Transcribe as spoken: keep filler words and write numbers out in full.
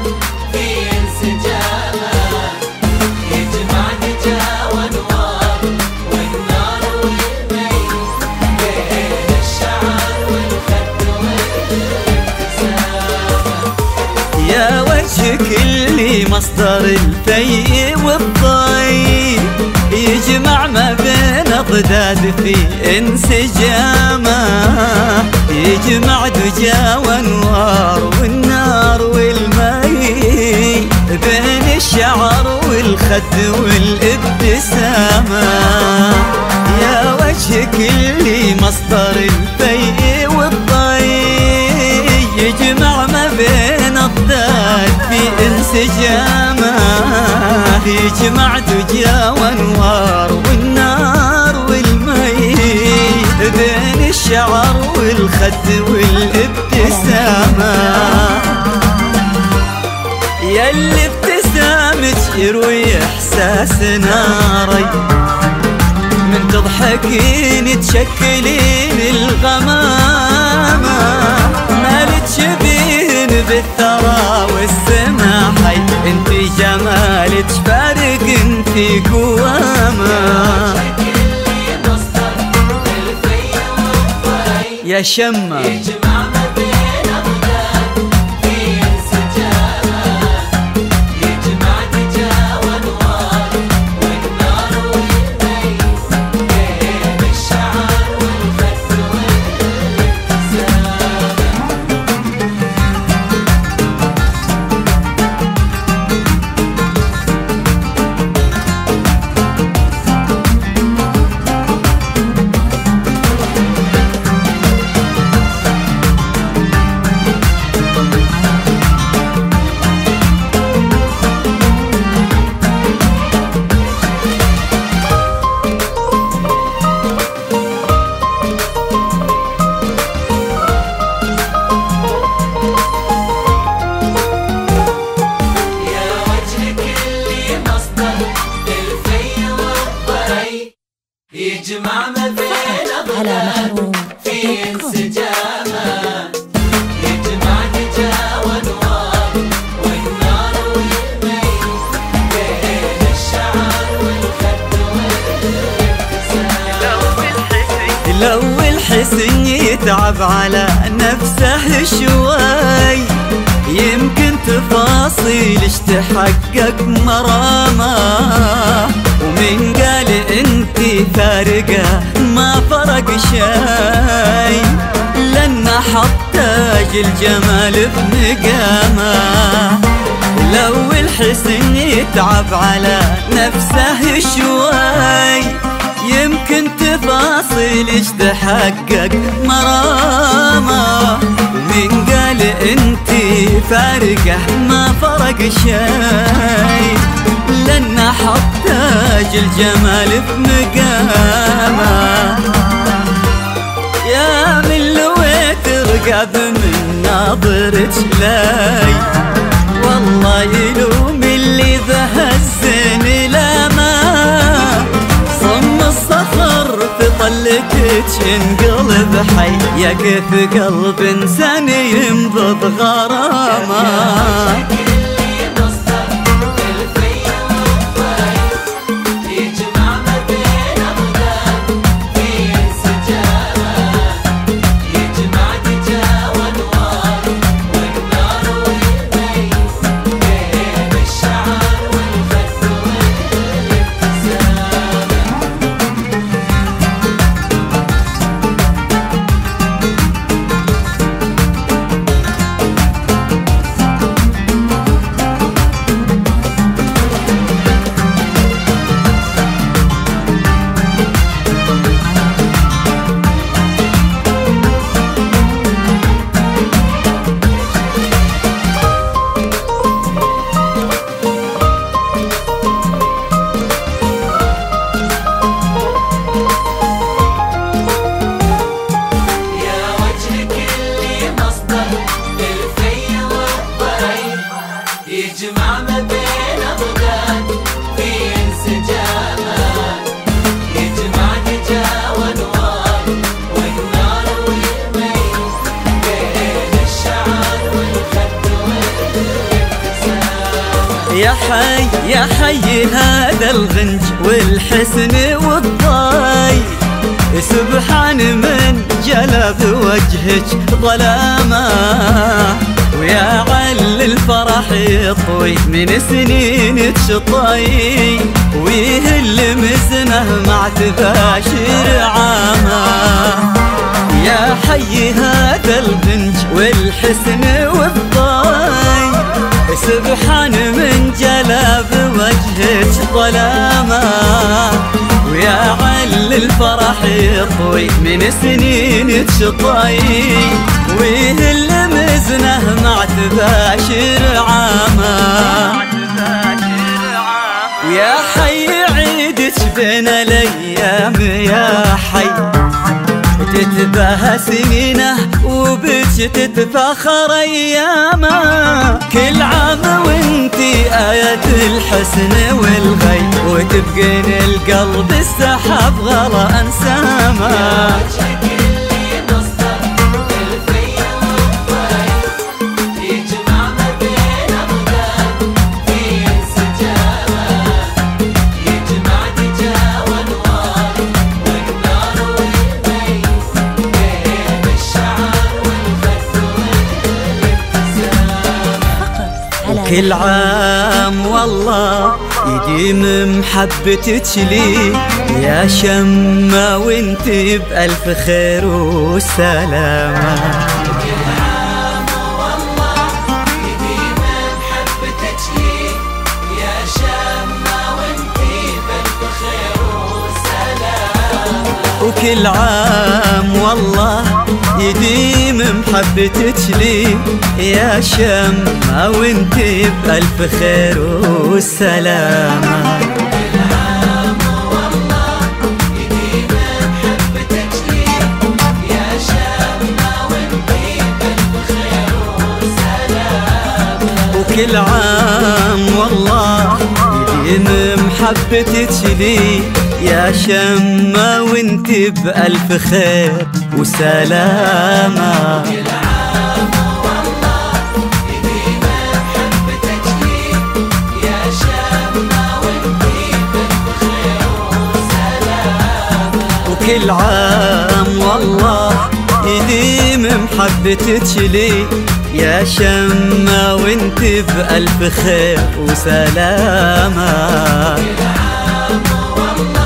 في انسجامه، يجمع دجى وانوار والنار والمي بين الشعر والخد والابتسامه. يا وجهك اللي مصدر الفي والضي، يجمع ما بين اضداد في انسجامه، يجمع دجى وانوار والنار والمي بين الشعر والخد والابتسامه. يا وجهك اللي مصدر الفي والضي، يجمع ما بين اضداد في انسجامه، يجمع دجى وانوار والنار والمي بين الشعر والخد والابتسامه. ياللي ابتسامتك يروي احساس ناري، من تضحكين تشكلين الغمامه، مالك شبين بالثرى والسماحي، انتي جمالك فارق في قوامه. يا شمة يجمع ما بين أضداد في انسجامه، يجمع دجى وانوار والنار والمي بين الشعر والخد والابتسامه. يجمع ما بين أضداد في انسجامه، يجمع دجى وانوار والنار والمي بين الشعر والخد والابتسامه. لو الحسن يتعب على نفسه شوي، يمكن تفاصيلش تحقق مرامه، ومن قال انتي فارقة ما فرق شي، لأن حط تاج الجمال بمقامه. لو الحسن يتعب على نفسه شوي، يمكن تفاصيلش تحقق مرامه، ومن قال انتي فارقة ما فرق شي، لأن حط تاج الجمال بمقامه. يا من لويت رقب من ناظرك لاي، والله يلوم اللي ذهزني لما صم الصخر في طلتك انقلب حي. يا كيف قلب انسان ينبض غرامه، يجمع ما بين أضداد في انسجامه، يجمع دجى وانوار والنار والمي بين الشعر والخد والابتسامه. يا حي يا حي هذا الغنج والحسن والضاي، سبحان من جلب وجهك ظلامه، ويا عل الفرح يطوي من سنين تشطي، ويهل مزنه مع تباشر عامه. يا حي هذا الغنج والحسن والضاي، سبحان من جلب وجهك ظلامه، ويا عل الفرح يطوي من سنين تشطي، ويهل مزنه مع تباشر عامه. ويا حي عيدك بين الايام يا حي، تتباهى سنينه وبك تتفاخر ايامه، كل عام وانتي آية الحسن والغي، وتبقين القلب السحاب غلا انسامه. كل عام والله يديم محبتك لي يا شمة، وانت بألف خير وسلامة. كل عام والله يديم محبتك لي يا شمة، وانت بألف خير وسلامة. وكل عام والله يديم محبتك لي يا شمة، وانت بألف خير والسلامة. كل عام والله يديم محبتك لي يا شمة، وانت بألف خير وسلامة. وكل عام والله يديم محبتك لي يا شمة، وانت بألف خير وسلامة. كل عام والله يديم محبتك لي يا شمة، وانت بألف خير وسلامة. وكل عام والله يديم محبتك لي يا شمة، وانت بألف خير وسلامة. كل عام والله